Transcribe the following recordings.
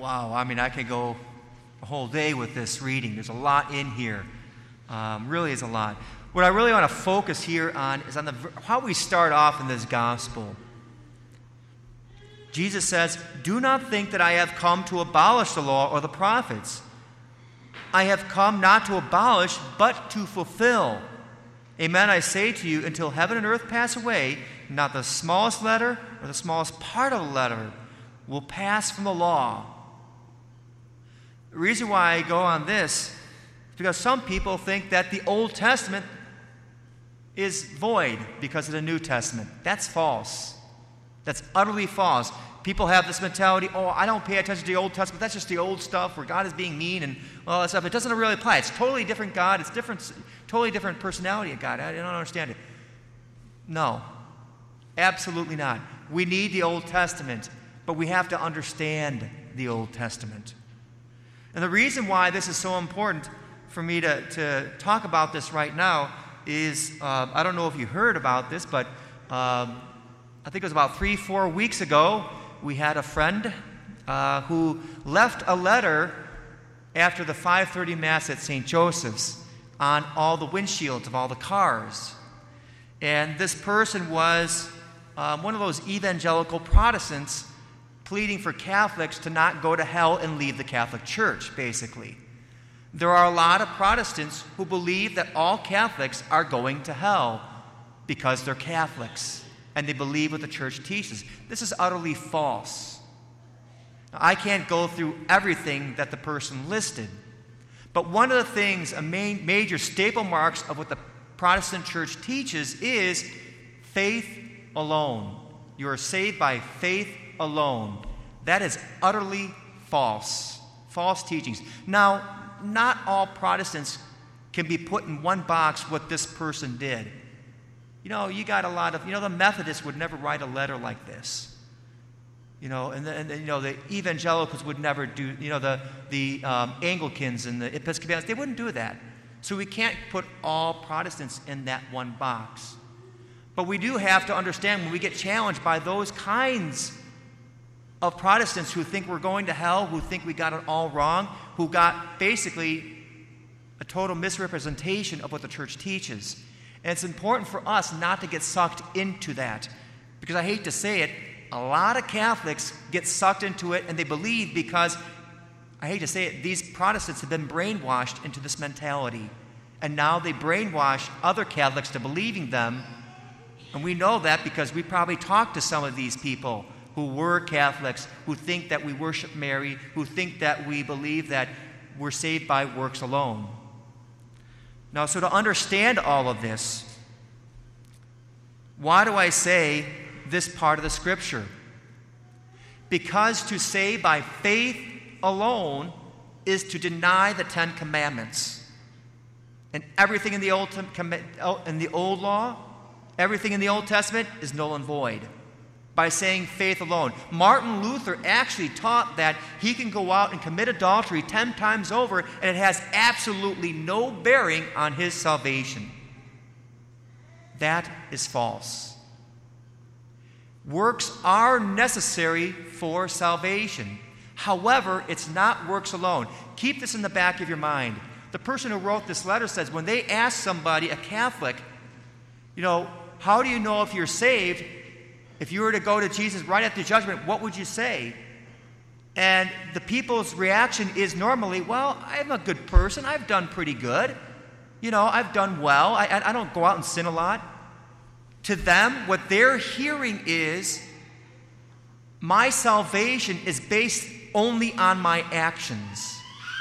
wow, I mean, I could go a whole day with this reading. There's a lot in here. Really is a lot. What I really want to focus here on is on how we start off in this gospel. Jesus says, "Do not think that I have come to abolish the law or the prophets. I have come not to abolish, but to fulfill. Amen, I say to you, until heaven and earth pass away, not the smallest letter or the smallest part of the letter will pass from the law." The reason why I go on this is because some people think that the Old Testament is void because of the New Testament. That's false. That's utterly false. People have this mentality, oh, I don't pay attention to the Old Testament. That's just the old stuff where God is being mean and all that stuff. It doesn't really apply. It's totally different God. It's totally different personality of God. I don't understand it. No, absolutely not. We need the Old Testament, but we have to understand the Old Testament. And the reason why this is so important for me to talk about this right now is, I don't know if you heard about this, but I think it was about 3-4 weeks ago, we had a friend who left a letter after the 5:30 Mass at St. Joseph's on all the windshields of all the cars. And this person was one of those evangelical Protestants pleading for Catholics to not go to hell and leave the Catholic Church, basically. There are a lot of Protestants who believe that all Catholics are going to hell because they're Catholics and they believe what the Church teaches. This is utterly false. Now, I can't go through everything that the person listed, but one of the things, major staple marks of what the Protestant Church teaches is faith alone. You are saved by faith alone. That is utterly false. False teachings. Now, not all Protestants can be put in one box what this person did. You got a lot of, the Methodists would never write a letter like this. And the evangelicals would never do, the Anglicans and the Episcopalians, they wouldn't do that. So we can't put all Protestants in that one box. But we do have to understand when we get challenged by those kinds of Protestants who think we're going to hell, who think we got it all wrong, who got basically a total misrepresentation of what the Church teaches. And it's important for us not to get sucked into that. Because I hate to say it, a lot of Catholics get sucked into it and they believe because, I hate to say it, these Protestants have been brainwashed into this mentality. And now they brainwash other Catholics to believing them. And we know that because we probably talked to some of these people who were Catholics, who think that we worship Mary, who think that we believe that we're saved by works alone. Now, so to understand all of this, why do I say this part of the Scripture? Because to say by faith alone is to deny the 10 Commandments. And everything in the Old Law, everything in the Old Testament is null and void. By saying faith alone. Martin Luther actually taught that he can go out and commit adultery 10 times over and it has absolutely no bearing on his salvation. That is false. Works are necessary for salvation. However, it's not works alone. Keep this in the back of your mind. The person who wrote this letter says when they ask somebody, a Catholic, how do you know if you're saved? If you were to go to Jesus right after judgment, what would you say? And the people's reaction is normally, well, I'm a good person. I've done pretty good. I've done well. I don't go out and sin a lot. To them, what they're hearing is, my salvation is based only on my actions.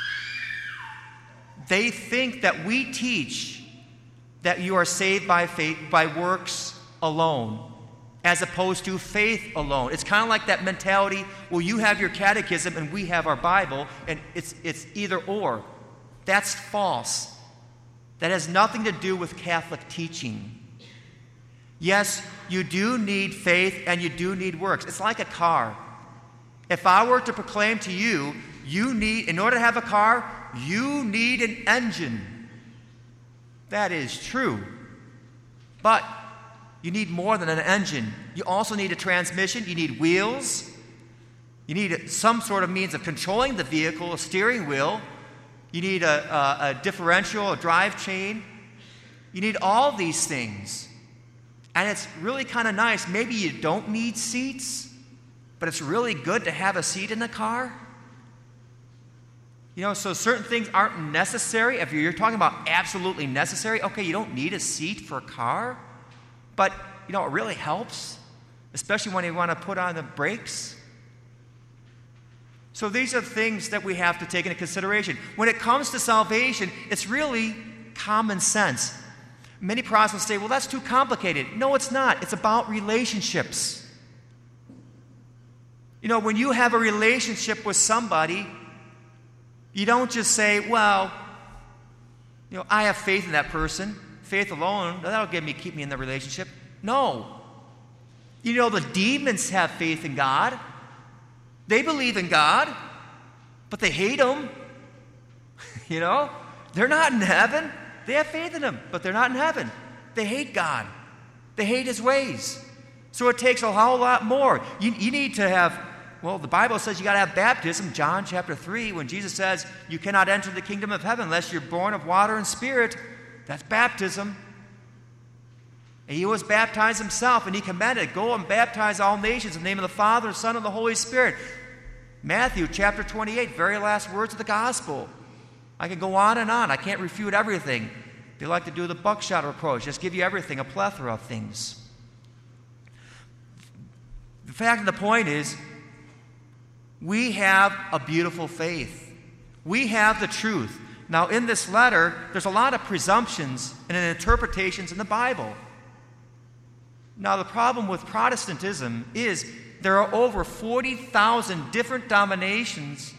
They think that we teach that you are saved by faith, by works alone, as opposed to faith alone. It's kind of like that mentality, well, you have your catechism and we have our Bible, and it's either or. That's false. That has nothing to do with Catholic teaching. Yes, you do need faith and you do need works. It's like a car. If I were to proclaim to you, in order to have a car, you need an engine. That is true. But you need more than an engine. You also need a transmission. You need wheels. You need some sort of means of controlling the vehicle, a steering wheel. You need a differential, a drive chain. You need all these things. And it's really kind of nice. Maybe you don't need seats, but it's really good to have a seat in the car. So certain things aren't necessary. If you're talking about absolutely necessary, okay, you don't need a seat for a car. But, it really helps, especially when you want to put on the brakes. So these are things that we have to take into consideration. When it comes to salvation, it's really common sense. Many Protestants say, well, that's too complicated. No, it's not. It's about relationships. When you have a relationship with somebody, you don't just say, well, I have faith in that person. Faith alone, that'll keep me in the relationship. No. The demons have faith in God. They believe in God, but they hate Him. They're not in heaven. They have faith in Him, but they're not in heaven. They hate God. They hate His ways. So it takes a whole lot more. You need to have, the Bible says you got to have baptism. John chapter 3, when Jesus says you cannot enter the kingdom of heaven unless you're born of water and spirit, that's baptism. And He was baptized Himself, and He commanded, go and baptize all nations in the name of the Father, the Son, and the Holy Spirit. Matthew chapter 28, very last words of the gospel. I can go on and on. I can't refute everything. They like to do the buckshot approach, just give you everything, a plethora of things. The fact of the point is, we have a beautiful faith. We have the truth. Now, in this letter, there's a lot of presumptions and interpretations in the Bible. Now, the problem with Protestantism is there are over 40,000 different denominations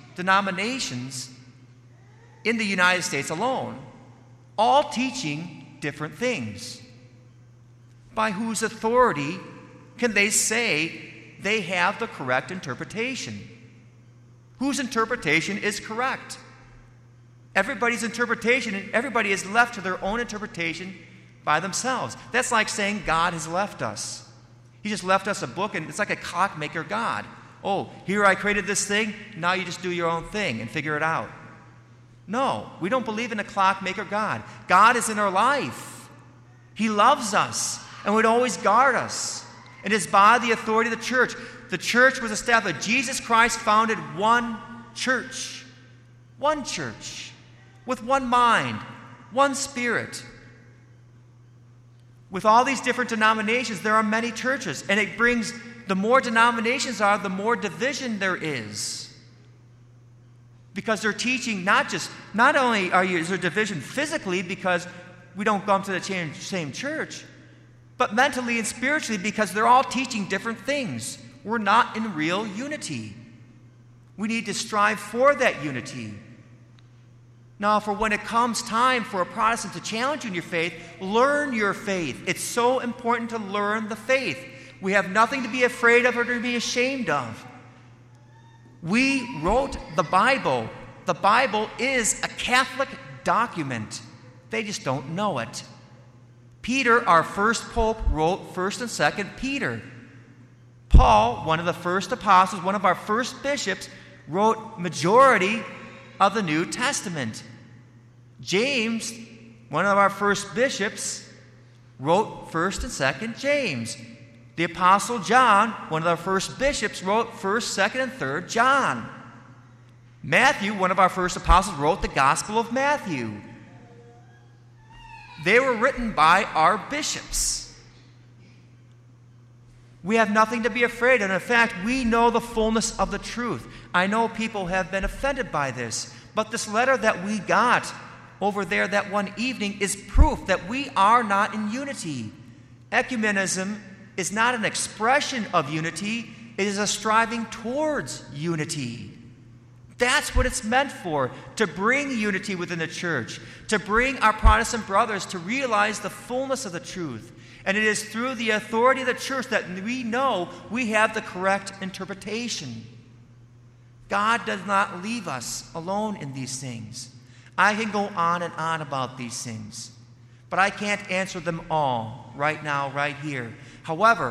in the United States alone, all teaching different things. By whose authority can they say they have the correct interpretation? Whose interpretation is correct? Everybody's interpretation, and everybody is left to their own interpretation by themselves. That's like saying God has left us. He just left us a book, and it's like a clockmaker God. Oh, here I created this thing, now you just do your own thing and figure it out. No, we don't believe in a clockmaker God. God is in our life. He loves us and would always guard us. It is by the authority of the church. The church was established. Jesus Christ founded one church, with one mind, one spirit. With all these different denominations, there are many churches, and it brings, the more denominations are, the more division there is. Because they're teaching not only is there division physically because we don't come to the same church, but mentally and spiritually because they're all teaching different things. We're not in real unity. We need to strive for that unity. Now, for when it comes time for a Protestant to challenge you in your faith, learn your faith. It's so important to learn the faith. We have nothing to be afraid of or to be ashamed of. We wrote the Bible. The Bible is a Catholic document. They just don't know it. Peter, our first pope, wrote 1st and 2nd Peter. Paul, one of the first apostles, one of our first bishops, wrote majority of the New Testament. James, one of our first bishops, wrote 1st and 2nd James. The Apostle John, one of our first bishops, wrote 1st, 2nd, and 3rd John. Matthew, one of our first apostles, wrote the Gospel of Matthew. They were written by our bishops. We have nothing to be afraid of. And in fact, we know the fullness of the truth. I know people have been offended by this, but this letter that we got over there that one evening is proof that we are not in unity. Ecumenism is not an expression of unity, it is a striving towards unity. That's what it's meant for, to bring unity within the church, to bring our Protestant brothers to realize the fullness of the truth. And it is through the authority of the church that we know we have the correct interpretation. God does not leave us alone in these things. I can go on and on about these things, but I can't answer them all right now, right here. However,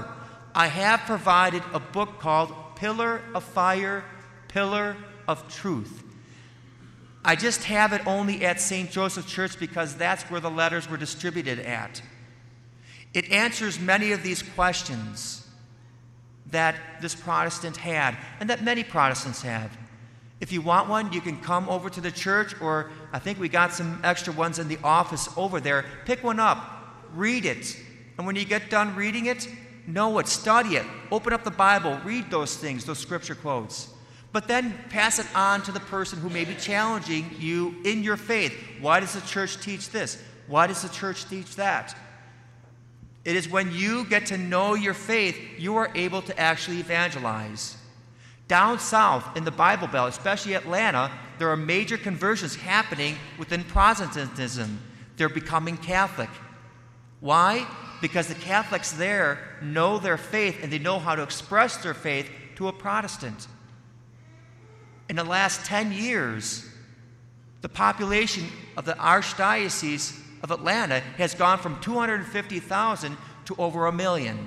I have provided a book called Pillar of Fire, Pillar of Truth. I just have it only at St. Joseph Church because that's where the letters were distributed at. It answers many of these questions that this Protestant had and that many Protestants have. If you want one, you can come over to the church, or I think we got some extra ones in the office over there. Pick one up, read it, and when you get done reading it, know it, study it, open up the Bible, read those things, those scripture quotes. But then pass it on to the person who may be challenging you in your faith. Why does the church teach this? Why does the church teach that? It is when you get to know your faith, you are able to actually evangelize. Down south in the Bible Belt, especially Atlanta, there are major conversions happening within Protestantism. They're becoming Catholic. Why? Because the Catholics there know their faith and they know how to express their faith to a Protestant. In the last 10 years, the population of the Archdiocese of Atlanta has gone from 250,000 to over 1 million.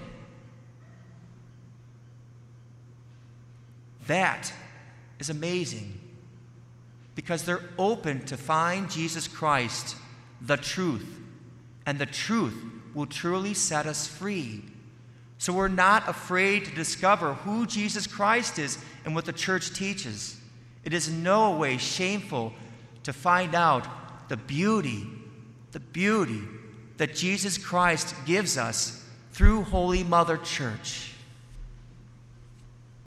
That is amazing because they're open to find Jesus Christ, the truth, and the truth will truly set us free. So we're not afraid to discover who Jesus Christ is and what the church teaches. It is in no way shameful to find out the beauty that Jesus Christ gives us through Holy Mother Church.